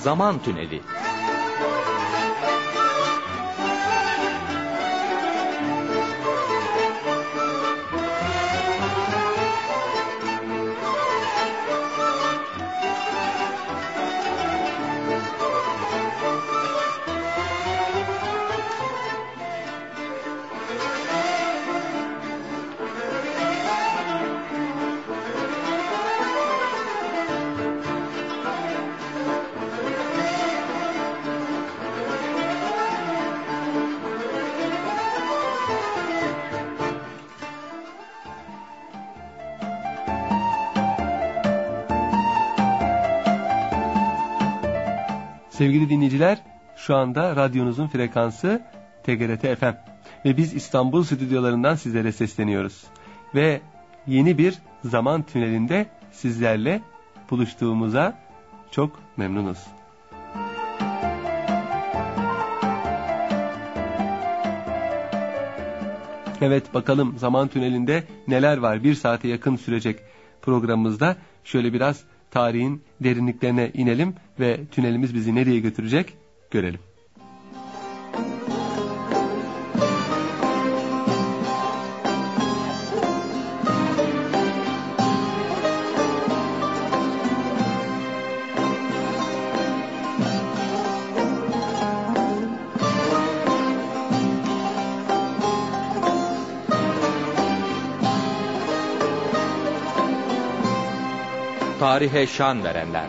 Zaman Tüneli. Sevgili dinleyiciler, şu anda radyonuzun frekansı TGRT FM ve biz İstanbul stüdyolarından sizlere sesleniyoruz. Ve yeni bir zaman tünelinde sizlerle buluştuğumuza çok memnunuz. Evet, bakalım zaman tünelinde neler var? Bir saate yakın sürecek programımızda şöyle biraz tarihin derinliklerine inelim ve tünelimiz bizi nereye götürecek görelim. Tarihe şan verenler.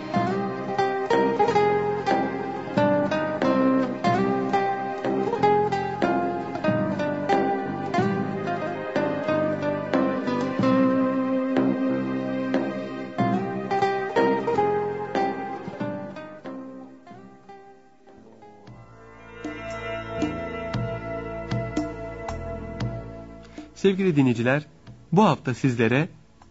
Sevgili dinleyiciler, bu hafta sizlere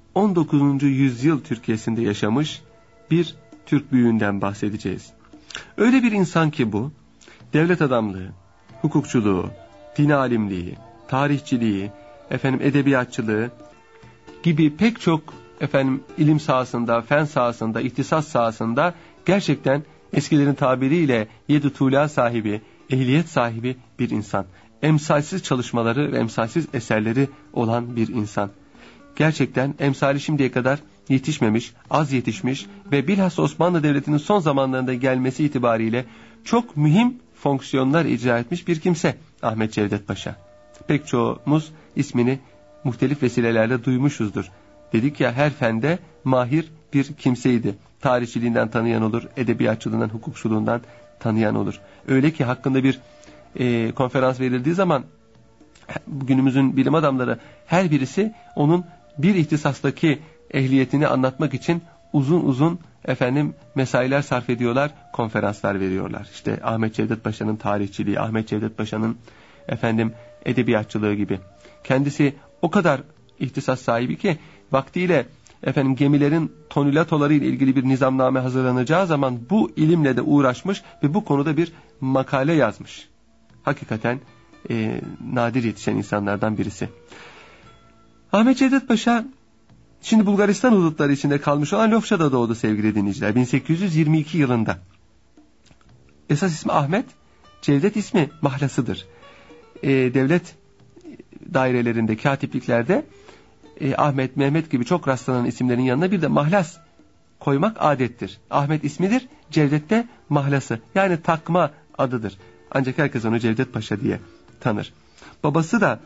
19. yüzyıl Türkiye'sinde yaşamış bir Türk büyüğünden bahsedeceğiz. Öyle bir insan ki bu, devlet adamlığı, hukukçuluğu, din alimliği, tarihçiliği, edebiyatçılığı gibi pek çok ilim sahasında, fen sahasında, ihtisas sahasında gerçekten eskilerin tabiriyle yedi tuğla sahibi, ehliyet sahibi bir insan. Emsalsiz çalışmaları ve emsalsiz eserleri olan bir insan. Gerçekten emsali şimdiye kadar yetişmemiş, az yetişmiş ve bilhassa Osmanlı Devleti'nin son zamanlarında gelmesi itibariyle çok mühim fonksiyonlar icra etmiş bir kimse Ahmet Cevdet Paşa. Pek çoğumuz ismini muhtelif vesilelerle duymuşuzdur. Dedik ya, her fende mahir bir kimseydi. Tarihçiliğinden tanıyan olur, edebiyatçılığından, hukukçuluğundan tanıyan olur. Öyle ki hakkında bir konferans verildiği zaman bugünümüzün bilim adamları her birisi onun bir ihtisastaki ehliyetini anlatmak için uzun uzun mesailer sarf ediyorlar, konferanslar veriyorlar. İşte Ahmet Cevdet Paşa'nın tarihçiliği, Ahmet Cevdet Paşa'nın edebiyatçılığı gibi. Kendisi o kadar ihtisas sahibi ki vaktiyle gemilerin tonülatoları ile ilgili bir nizamname hazırlanacağı zaman bu ilimle de uğraşmış ve bu konuda bir makale yazmış. Hakikaten nadir yetişen insanlardan birisi. Ahmet Cevdet Paşa şimdi Bulgaristan hudutları içinde kalmış olan Lofça'da doğdu sevgili dinleyiciler. 1822 yılında. Esas ismi Ahmet, Cevdet ismi mahlasıdır. Devlet dairelerinde, katipliklerde Ahmet, Mehmet gibi çok rastlanan isimlerin yanına bir de mahlas koymak adettir. Ahmet ismidir, Cevdet de mahlası, yani takma adıdır. Ancak herkes onu Cevdet Paşa diye tanır. Babası da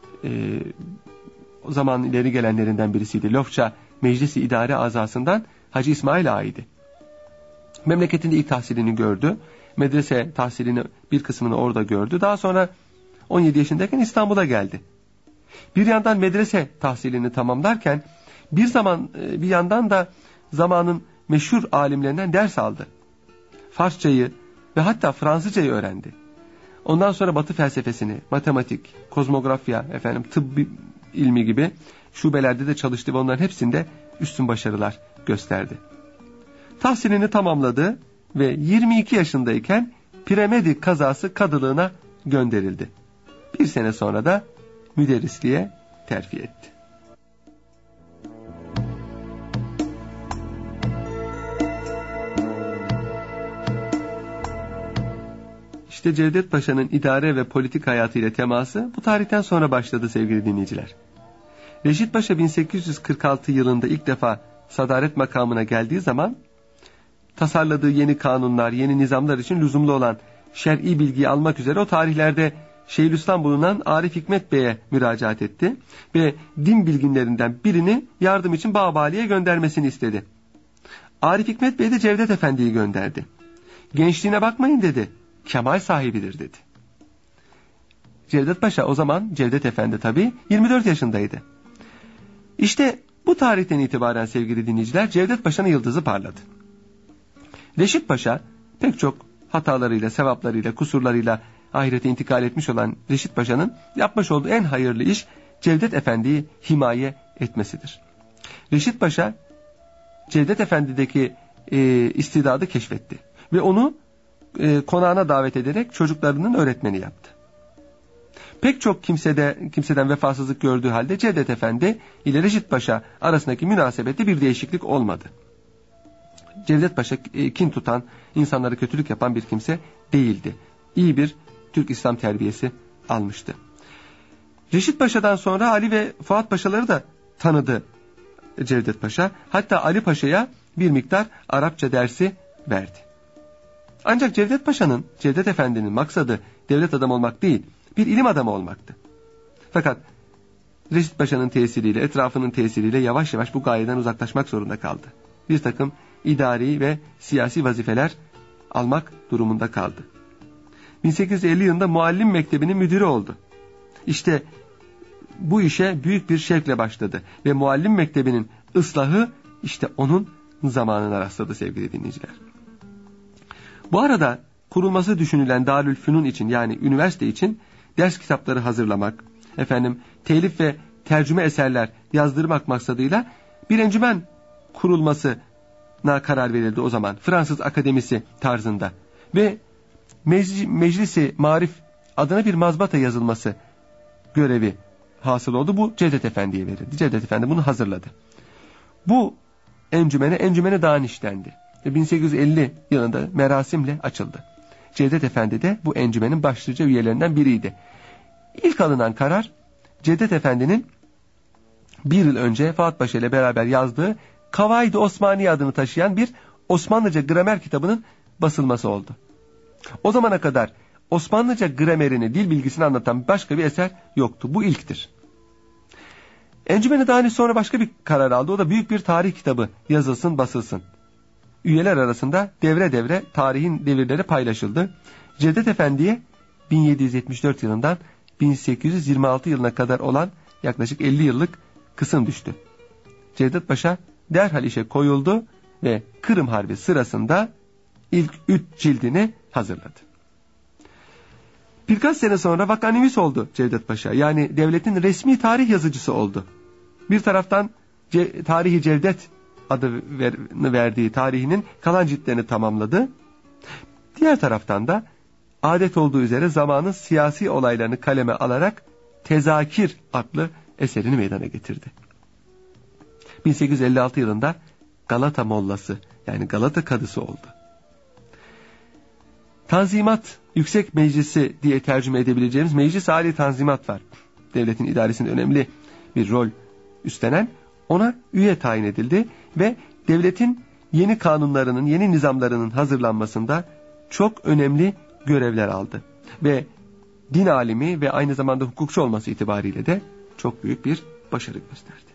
o zaman ileri gelenlerinden birisiydi. Lofça Meclisi İdare Azasından Hacı İsmail Ağa'ydı. Memleketinde ilk tahsilini gördü. Medrese tahsilini bir kısmını orada gördü. Daha sonra 17 yaşındayken İstanbul'a geldi. Bir yandan medrese tahsilini tamamlarken bir yandan da zamanın meşhur alimlerinden ders aldı. Farsçayı ve hatta Fransızcayı öğrendi. Ondan sonra Batı felsefesini, matematik, kozmografya, tıp ilmi gibi şubelerde de çalıştı ve onların hepsinde üstün başarılar gösterdi. Tahsilini tamamladı ve 22 yaşındayken Piremedi kazası kadılığına gönderildi. Bir sene sonra da müderrisliğe terfi etti. İşte Cevdet Paşa'nın idare ve politik hayatıyla teması bu tarihten sonra başladı sevgili dinleyiciler. Reşit Paşa 1846 yılında ilk defa sadaret makamına geldiği zaman tasarladığı yeni kanunlar, yeni nizamlar için lüzumlu olan şer'i bilgiyi almak üzere o tarihlerde Şeyhülislam bulunan Arif Hikmet Bey'e müracaat etti ve din bilginlerinden birini yardım için Babali'ye göndermesini istedi. Arif Hikmet Bey de Cevdet Efendi'yi gönderdi. Gençliğine bakmayın dedi, kemal sahibidir dedi. Cevdet Paşa o zaman, Cevdet Efendi tabii 24 yaşındaydı. İşte bu tarihten itibaren sevgili dinleyiciler Cevdet Paşa'nın yıldızı parladı. Reşit Paşa pek çok hatalarıyla, sevaplarıyla, kusurlarıyla ahirete intikal etmiş olan Reşit Paşa'nın yapmış olduğu en hayırlı iş Cevdet Efendi'yi himaye etmesidir. Reşit Paşa Cevdet Efendi'deki istidadı keşfetti ve onu konağına davet ederek çocuklarının öğretmeni yaptı. Pek çok kimseden vefasızlık gördüğü halde Cevdet Efendi ile Reşit Paşa arasındaki münasebette bir değişiklik olmadı. Cevdet Paşa kin tutan, insanlara kötülük yapan bir kimse değildi. İyi bir Türk İslam terbiyesi almıştı. Reşit Paşa'dan sonra Ali ve Fuat Paşaları da tanıdı Cevdet Paşa. Hatta Ali Paşa'ya bir miktar Arapça dersi verdi. Ancak Cevdet Efendi'nin maksadı devlet adamı olmak değil, bir ilim adamı olmaktı. Fakat Reşit Paşa'nın tesiriyle, etrafının tesiriyle yavaş yavaş bu gayeden uzaklaşmak zorunda kaldı. Bir takım idari ve siyasi vazifeler almak durumunda kaldı. 1850 yılında Muallim Mektebi'nin müdürü oldu. İşte bu işe büyük bir şevkle başladı ve Muallim Mektebi'nin ıslahı işte onun zamanına rastladı sevgili dinleyiciler. Bu arada kurulması düşünülen Darülfünun için, yani üniversite için ders kitapları hazırlamak, telif ve tercüme eserler yazdırmak maksadıyla bir encümen kurulmasına karar verildi o zaman. Fransız Akademisi tarzında ve Meclisi Marif adına bir mazbata yazılması görevi hasıl oldu. Bu Cevdet Efendi'ye verildi. Cevdet Efendi bunu hazırladı. Bu encümene Daniş dendi. 1850 yılında merasimle açıldı. Cevdet Efendi de bu encümenin başlıca üyelerinden biriydi. İlk alınan karar Cevdet Efendi'nin bir yıl önce Fuat Paşa ile beraber yazdığı Kavaid-i Osmaniye adını taşıyan bir Osmanlıca gramer kitabının basılması oldu. O zamana kadar Osmanlıca gramerini, dil bilgisini anlatan başka bir eser yoktu. Bu ilktir. Encümen-i Daniş sonra başka bir karar aldı. O da büyük bir tarih kitabı yazılsın, basılsın. Üyeler arasında devre devre tarihin devirleri paylaşıldı. Cevdet Efendi'ye 1774 yılından 1826 yılına kadar olan yaklaşık 50 yıllık kısım düştü. Cevdet Paşa derhal işe koyuldu ve Kırım Harbi sırasında ilk 3 cildini hazırladı. Birkaç sene sonra vakanüvis oldu Cevdet Paşa. Yani devletin resmi tarih yazıcısı oldu. Bir taraftan Tarihi Cevdet adını verdiği tarihinin kalan ciltlerini tamamladı. Diğer taraftan da adet olduğu üzere zamanın siyasi olaylarını kaleme alarak Tezakir adlı eserini meydana getirdi. 1856 yılında Galata Mollası, yani Galata Kadısı oldu. Tanzimat Yüksek Meclisi diye tercüme edebileceğimiz Meclis-i Ali Tanzimat var. Devletin idaresinde önemli bir rol üstlenen, ona üye tayin edildi ve devletin yeni kanunlarının, yeni nizamlarının hazırlanmasında çok önemli görevler aldı. Ve din alimi ve aynı zamanda hukukçu olması itibariyle de çok büyük bir başarı gösterdi.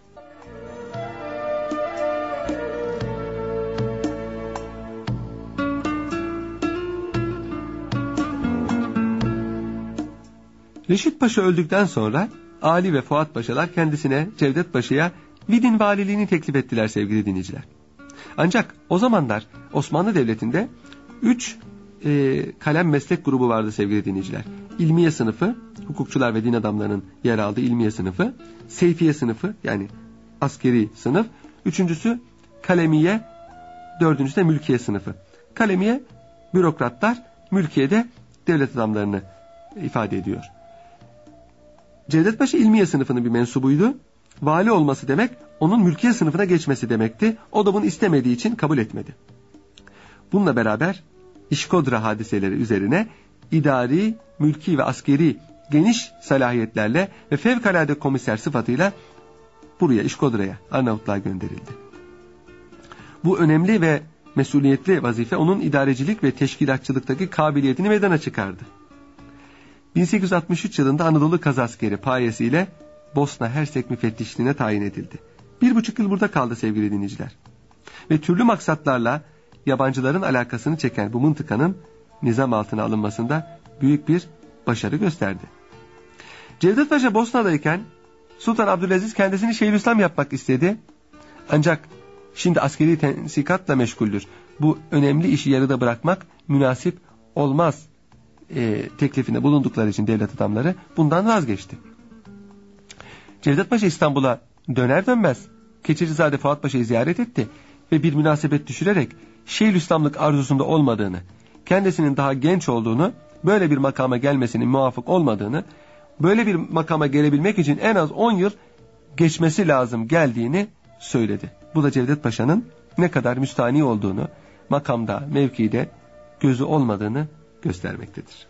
Reşit Paşa öldükten sonra Ali ve Fuat Paşalar kendisine, Cevdet Paşa'ya Vidin valiliğini teklif ettiler sevgili dinleyiciler. Ancak o zamanlar Osmanlı Devleti'nde 3 kalem meslek grubu vardı sevgili dinleyiciler. İlmiye sınıfı, hukukçular ve din adamlarının yer aldığı ilmiye sınıfı, seyfiye sınıfı yani askeri sınıf, üçüncüsü kalemiye, dördüncüsü de mülkiye sınıfı. Kalemiye bürokratlar, mülkiye de devlet adamlarını ifade ediyor. Cevdet Paşa ilmiye sınıfının bir mensubuydu. Vali olması demek onun mülkiye sınıfına geçmesi demekti. O da bunu istemediği için kabul etmedi. Bununla beraber İşkodra hadiseleri üzerine idari, mülki ve askeri geniş salahiyetlerle ve fevkalade komiser sıfatıyla buraya, İşkodra'ya, Arnavutluğa gönderildi. Bu önemli ve mesuliyetli vazife onun idarecilik ve teşkilatçılıktaki kabiliyetini meydana çıkardı. 1863 yılında Anadolu Kazaskeri payesiyle Bosna Hersek müfettişliğine tayin edildi. 1,5 yıl burada kaldı sevgili dinleyiciler. Ve türlü maksatlarla yabancıların alakasını çeken bu mıntıkanın nizam altına alınmasında büyük bir başarı gösterdi. Cevdet Paşa Bosna'dayken Sultan Abdülaziz kendisini Şeyhülislam yapmak istedi. Ancak şimdi askeri tensikatla meşguldür. Bu önemli işi yarıda bırakmak münasip olmaz teklifinde bulundukları için devlet adamları bundan vazgeçti. Cevdet Paşa İstanbul'a döner dönmez Keçecizade Fuat Paşa'yı ziyaret etti ve bir münasebet düşürerek Şeyhülislamlık arzusunda olmadığını, kendisinin daha genç olduğunu, böyle bir makama gelmesinin muvafık olmadığını, böyle bir makama gelebilmek için en az 10 yıl geçmesi lazım geldiğini söyledi. Bu da Cevdet Paşa'nın ne kadar müstahni olduğunu, makamda, mevkide gözü olmadığını göstermektedir.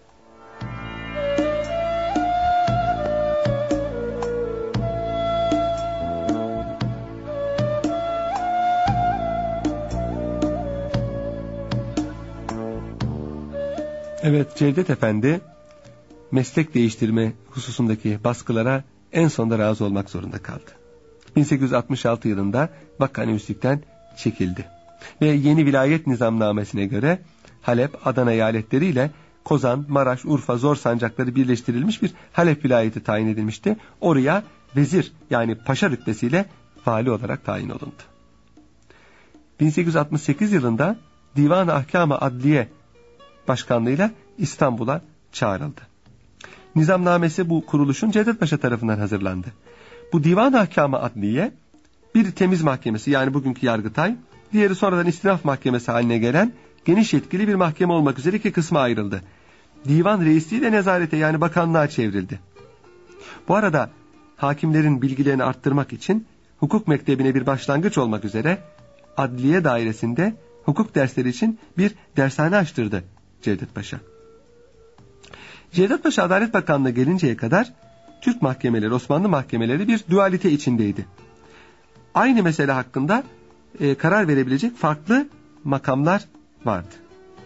Evet, Cevdet Efendi meslek değiştirme hususundaki baskılara en sonunda razı olmak zorunda kaldı. 1866 yılında Bakkani-Üslik'ten çekildi. Ve yeni vilayet nizamnamesine göre Halep, Adana eyaletleriyle Kozan, Maraş, Urfa, Zor sancakları birleştirilmiş bir Halep vilayeti tayin edilmişti. Oraya vezir yani paşa rütbesiyle vali olarak tayin olundu. 1868 yılında Divan-ı Ahkam-ı Adliye başkanlığıyla İstanbul'a çağrıldı. Nizamnamesi bu kuruluşun Cevdet Paşa tarafından hazırlandı. Bu Divan-ı Ahkam-ı Adliye bir temiz mahkemesi yani bugünkü Yargıtay, diğeri sonradan istinaf mahkemesi haline gelen geniş yetkili bir mahkeme olmak üzere iki kısma ayrıldı. Divan reisliği de nezarete yani bakanlığa çevrildi. Bu arada hakimlerin bilgilerini arttırmak için hukuk mektebine bir başlangıç olmak üzere adliye dairesinde hukuk dersleri için bir dershane açtırdı Cevdet Paşa. Cevdet Paşa Adalet Bakanlığı gelinceye kadar Türk mahkemeleri, Osmanlı mahkemeleri bir dualite içindeydi. Aynı mesele hakkında karar verebilecek farklı makamlar vardı.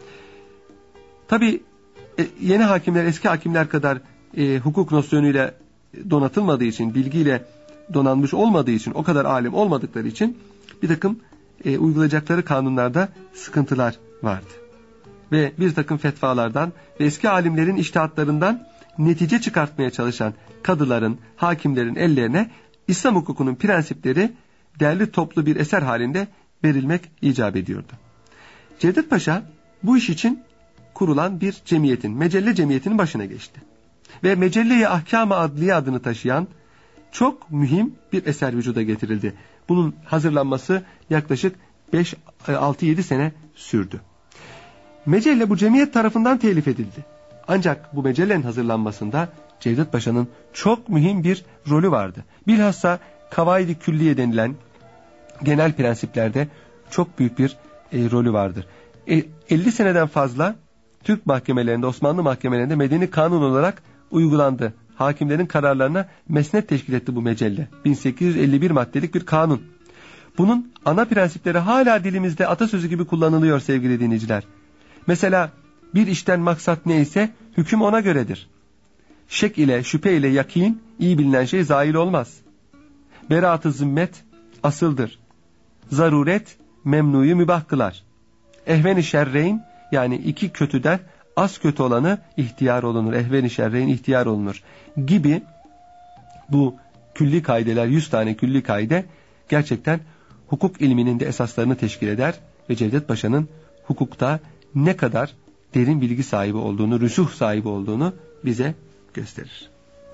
Tabii yeni hakimler eski hakimler kadar hukuk nosyonuyla donatılmadığı için, bilgiyle donanmış olmadığı için, o kadar alim olmadıkları için bir takım uygulayacakları kanunlarda sıkıntılar vardı. Ve bir takım fetvalardan ve eski alimlerin içtihatlarından netice çıkartmaya çalışan kadıların, hakimlerin ellerine İslam hukukunun prensipleri derli toplu bir eser halinde verilmek icap ediyordu. Cevdet Paşa bu iş için kurulan bir cemiyetin, Mecelle Cemiyeti'nin başına geçti. Ve Mecelle-i Ahkam-ı Adliye adını taşıyan çok mühim bir eser vücuda getirildi. Bunun hazırlanması yaklaşık 5-6-7 sene sürdü. Mecelle bu cemiyet tarafından telif edildi. Ancak bu mecellenin hazırlanmasında Cevdet Paşa'nın çok mühim bir rolü vardı. Bilhassa Kavaid-i Külliye denilen genel prensiplerde çok büyük bir rolü vardır. 50 seneden fazla Türk mahkemelerinde, Osmanlı mahkemelerinde medeni kanun olarak uygulandı. Hakimlerin kararlarına mesnet teşkil etti bu mecelle. 1851 maddelik bir kanun. Bunun ana prensipleri hala dilimizde atasözü gibi kullanılıyor sevgili dinleyiciler. Mesela bir işten maksat neyse hüküm ona göredir. Şek ile şüphe ile yakin iyi bilinen şey zail olmaz. Beraat-ı zimmet asıldır. Zaruret memnuyu mübah kılar. Ehven-i şerreyn yani iki kötüden az kötü olanı ihtiyar olunur. Ehven-i şerreyn ihtiyar olunur gibi bu külli kaideler 100 tane külli kaide gerçekten hukuk ilminin de esaslarını teşkil eder ve Cevdet Paşa'nın hukukta ne kadar derin bilgi sahibi olduğunu, rüsuh sahibi olduğunu bize gösterir.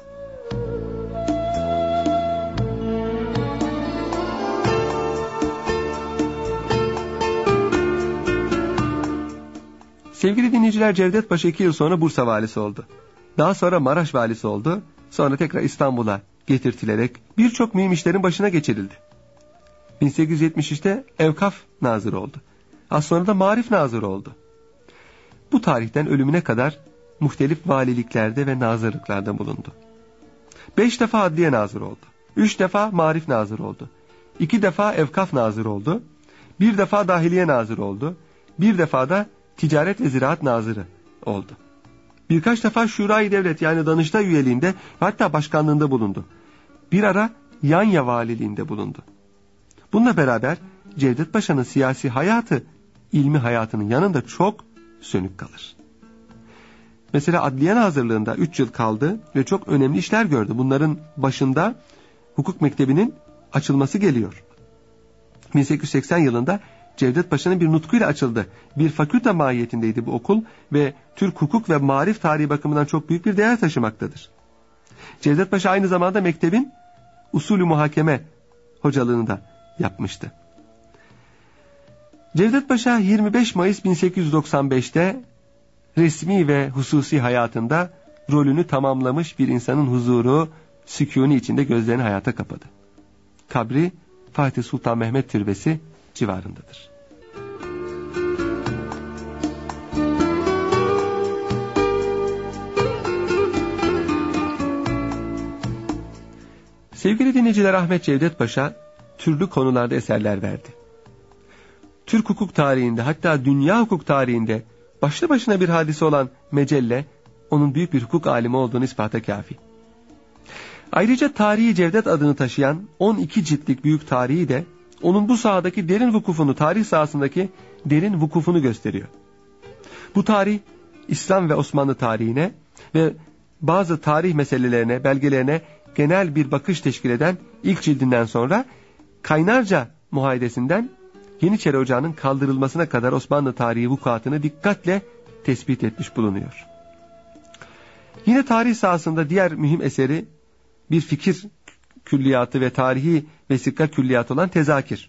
Sevgili dinleyiciler, Cevdet Paşa 2 yıl sonra Bursa valisi oldu. Daha sonra Maraş valisi oldu. Sonra tekrar İstanbul'a getirtilerek birçok mühim işlerin başına geçirildi. 1873'te Evkaf nazırı oldu. Az sonra da Marif nazırı oldu. Bu tarihten ölümüne kadar muhtelif valiliklerde ve nazırlıklarda bulundu. 5 defa adliye nazırı oldu. 3 defa marif nazırı oldu. 2 defa evkaf nazırı oldu. 1 defa dahiliye nazırı oldu. 1 defa da ticaret ve ziraat nazırı oldu. Birkaç defa şurayı devlet yani Danıştay üyeliğinde hatta başkanlığında bulundu. Bir ara Yanya valiliğinde bulundu. Bununla beraber Cevdet Paşa'nın siyasi hayatı ilmi hayatının yanında çok sönük kalır. Mesela adliye nazırlığında 3 yıl kaldı ve çok önemli işler gördü. Bunların başında hukuk mektebinin açılması geliyor. 1880 yılında Cevdet Paşa'nın bir nutkuyla açıldı. Bir fakülte mahiyetindeydi bu okul ve Türk hukuk ve marif tarihi bakımından çok büyük bir değer taşımaktadır. Cevdet Paşa aynı zamanda mektebin usulü muhakeme hocalığını da yapmıştı. Cevdet Paşa 25 Mayıs 1895'te resmi ve hususi hayatında rolünü tamamlamış bir insanın huzuru, sükûnu içinde gözlerini hayata kapadı. Kabri Fatih Sultan Mehmet Türbesi civarındadır. Sevgili dinleyiciler, Ahmet Cevdet Paşa türlü konularda eserler verdi. Türk hukuk tarihinde, hatta dünya hukuk tarihinde başlı başına bir hadise olan Mecelle, onun büyük bir hukuk alimi olduğunu ispata kafi. Ayrıca Tarihi Cevdet adını taşıyan 12 ciltlik büyük tarihi de onun bu sahadaki derin vukufunu, tarih sahasındaki derin vukufunu gösteriyor. Bu tarih İslam ve Osmanlı tarihine ve bazı tarih meselelerine, belgelerine genel bir bakış teşkil eden ilk cildinden sonra Kaynarca muhayedesinden Yeniçeri Ocağı'nın kaldırılmasına kadar Osmanlı tarihi vukuatını dikkatle tespit etmiş bulunuyor. Yine tarih sahasında diğer mühim eseri bir fikir külliyatı ve tarihi vesika külliyatı olan Tezakir.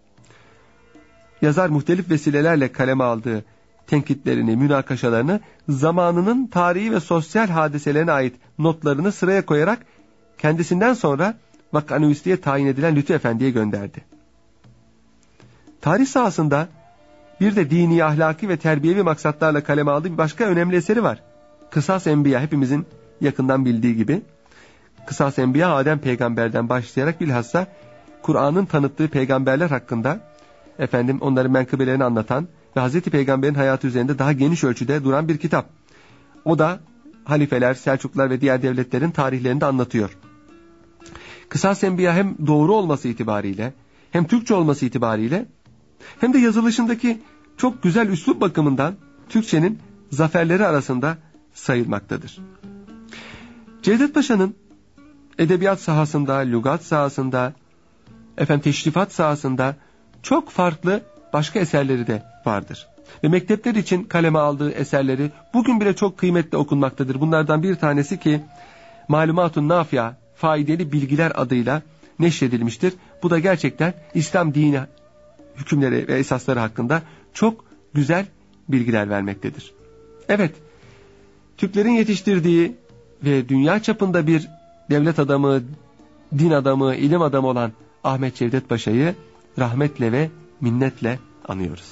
Yazar muhtelif vesilelerle kaleme aldığı tenkitlerini, münakaşalarını, zamanının tarihi ve sosyal hadiselerine ait notlarını sıraya koyarak kendisinden sonra Vakkanüvisli'ye tayin edilen Lütfü Efendi'ye gönderdi. Tarih sahasında bir de dini, ahlaki ve terbiyevi maksatlarla kaleme aldığı bir başka önemli eseri var. Kısas Enbiya, hepimizin yakından bildiği gibi. Kısas Enbiya, Adem peygamberden başlayarak bilhassa Kur'an'ın tanıttığı peygamberler hakkında onların menkıbelerini anlatan ve Hazreti Peygamber'in hayatı üzerinde daha geniş ölçüde duran bir kitap. O da halifeler, Selçuklular ve diğer devletlerin tarihlerini de anlatıyor. Kısas Enbiya hem doğru olması itibariyle, hem Türkçe olması itibariyle, hem de yazılışındaki çok güzel üslup bakımından Türkçenin zaferleri arasında sayılmaktadır. Cevdet Paşa'nın edebiyat sahasında, lügat sahasında, teşrifat sahasında çok farklı başka eserleri de vardır. Ve mektepler için kaleme aldığı eserleri bugün bile çok kıymetli okunmaktadır. Bunlardan bir tanesi ki Malumatun Nafia, faydalı bilgiler adıyla neşredilmiştir. Bu da gerçekten İslam dini hükümleri ve esasları hakkında çok güzel bilgiler vermektedir. Evet, Türklerin yetiştirdiği ve dünya çapında bir devlet adamı, din adamı, ilim adamı olan Ahmet Cevdet Paşa'yı rahmetle ve minnetle anıyoruz.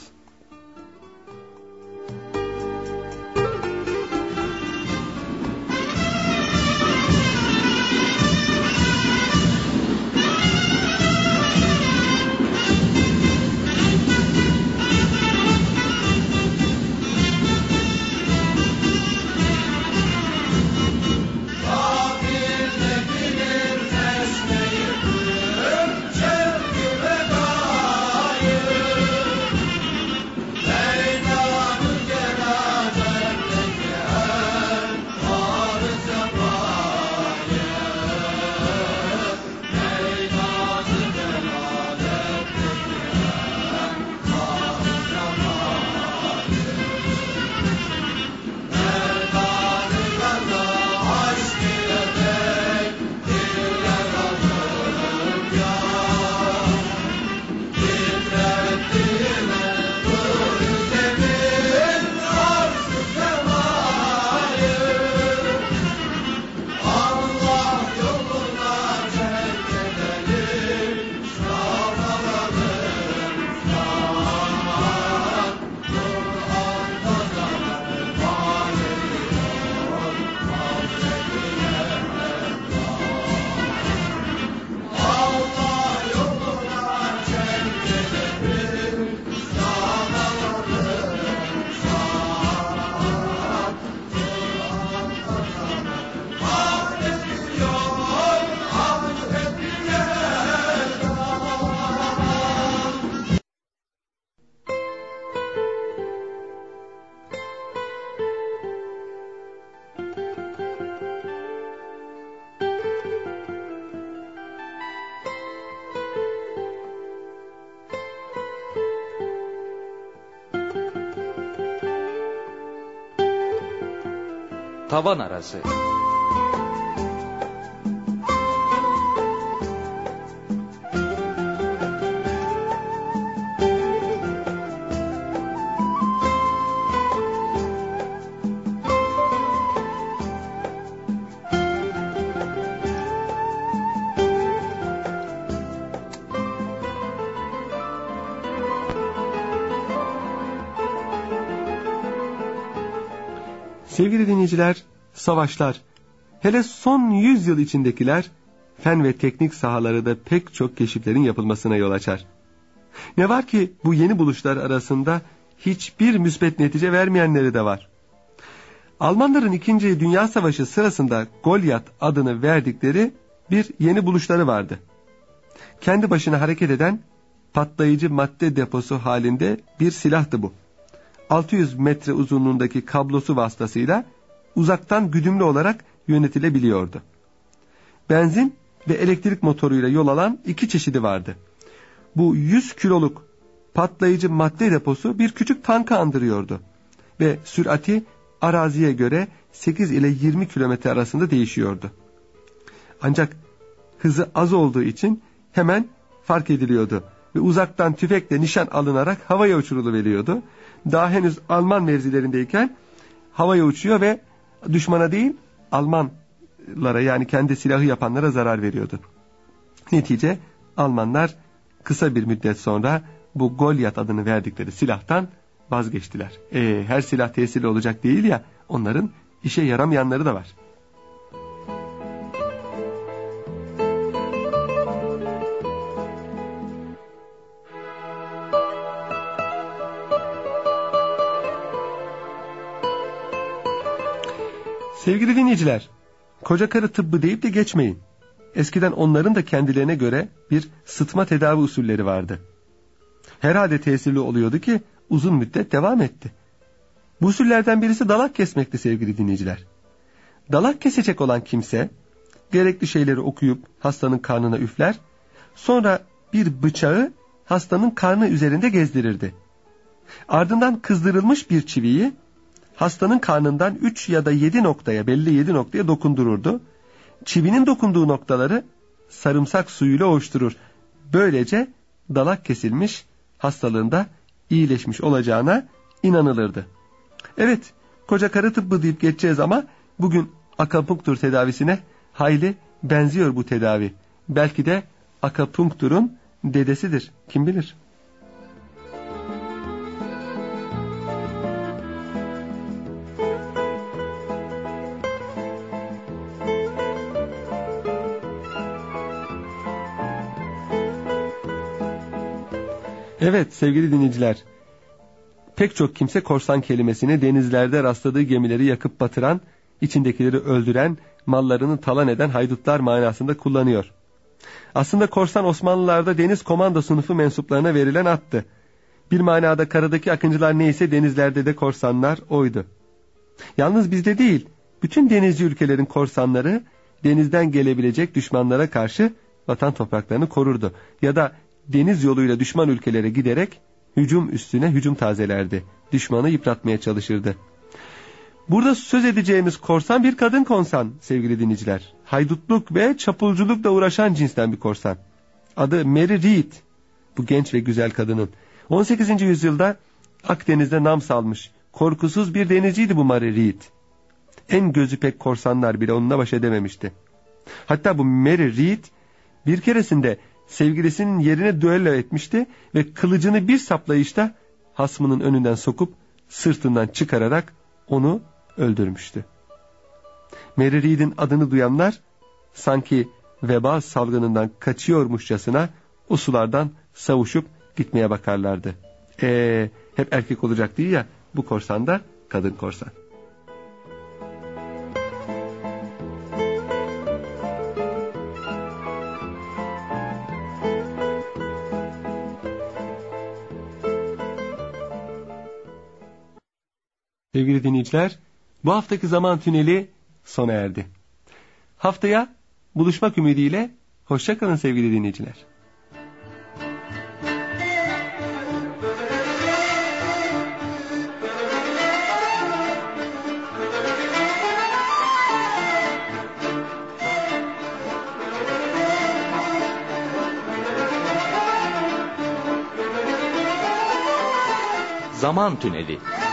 tavan arası. Sevgili dinleyiciler, savaşlar, hele son 100 yıl içindekiler, fen ve teknik sahaları da pek çok keşiflerin yapılmasına yol açar. Ne var ki bu yeni buluşlar arasında hiçbir müsbet netice vermeyenleri de var. Almanların 2. Dünya Savaşı sırasında Goliath adını verdikleri bir yeni buluşları vardı. Kendi başına hareket eden patlayıcı madde deposu halinde bir silahtı bu. 600 metre uzunluğundaki kablosu vasıtasıyla uzaktan güdümlü olarak yönetilebiliyordu. Benzin ve elektrik motoruyla yol alan 2 çeşidi vardı. Bu 100 kiloluk patlayıcı madde deposu bir küçük tankı andırıyordu ve sürati araziye göre 8 ile 20 kilometre arasında değişiyordu. Ancak hızı az olduğu için hemen fark ediliyordu ve uzaktan tüfekle nişan alınarak havaya uçuruluveriyordu. Daha henüz Alman mevzilerindeyken havaya uçuyor ve düşmana değil Almanlara, yani kendi silahı yapanlara zarar veriyordu. Netice Almanlar kısa bir müddet sonra bu Goliath adını verdikleri silahtan vazgeçtiler. Her silah tesirli olacak değil ya, onların işe yaramayanları da var. Sevgili dinleyiciler, koca karı tıbbı deyip de geçmeyin. Eskiden onların da kendilerine göre bir sıtma tedavi usulleri vardı. Herhalde tesirli oluyordu ki uzun müddet devam etti. Bu usullerden birisi dalak kesmekti sevgili dinleyiciler. Dalak kesecek olan kimse gerekli şeyleri okuyup hastanın karnına üfler, sonra bir bıçağı hastanın karnı üzerinde gezdirirdi. Ardından kızdırılmış bir çiviyi hastanın karnından 3 ya da 7 noktaya, belli 7 noktaya dokundururdu. Çivinin dokunduğu noktaları sarımsak suyuyla ovuşturur. Böylece dalak kesilmiş, hastalığında iyileşmiş olacağına inanılırdı. Evet, koca karı tıbbı deyip geçeceğiz ama bugün akupunktur tedavisine hayli benziyor bu tedavi. Belki de akupunkturun dedesidir, kim bilir. Evet sevgili dinleyiciler, pek çok kimse korsan kelimesini denizlerde rastladığı gemileri yakıp batıran, içindekileri öldüren, mallarını talan eden haydutlar manasında kullanıyor. Aslında korsan Osmanlılarda deniz komando sınıfı mensuplarına verilen addı. Bir manada karadaki akıncılar neyse denizlerde de korsanlar oydu. Yalnız bizde değil, bütün denizci ülkelerin korsanları denizden gelebilecek düşmanlara karşı vatan topraklarını korurdu. Ya da deniz yoluyla düşman ülkelere giderek hücum üstüne hücum tazelerdi. Düşmanı yıpratmaya çalışırdı. Burada söz edeceğimiz korsan bir kadın korsan sevgili dinleyiciler. Haydutluk ve çapulculukla uğraşan cinsten bir korsan. Adı Mary Read. Bu genç ve güzel kadının. 18. yüzyılda Akdeniz'de nam salmış korkusuz bir denizciydi bu Mary Read. En gözü pek korsanlar bile onunla baş edememişti. Hatta bu Mary Read bir keresinde sevgilisinin yerine düello etmişti ve kılıcını bir saplayışta hasmının önünden sokup sırtından çıkararak onu öldürmüştü. Mary Read'in adını duyanlar sanki veba salgınından kaçıyormuşçasına o sulardan savuşup gitmeye bakarlardı. Hep erkek olacak değil ya, bu korsan da kadın korsan. Sevgili dinleyiciler, bu haftaki zaman tüneli sona erdi. Haftaya buluşmak ümidiyle hoşça kalın sevgili dinleyiciler. Zaman Tüneli.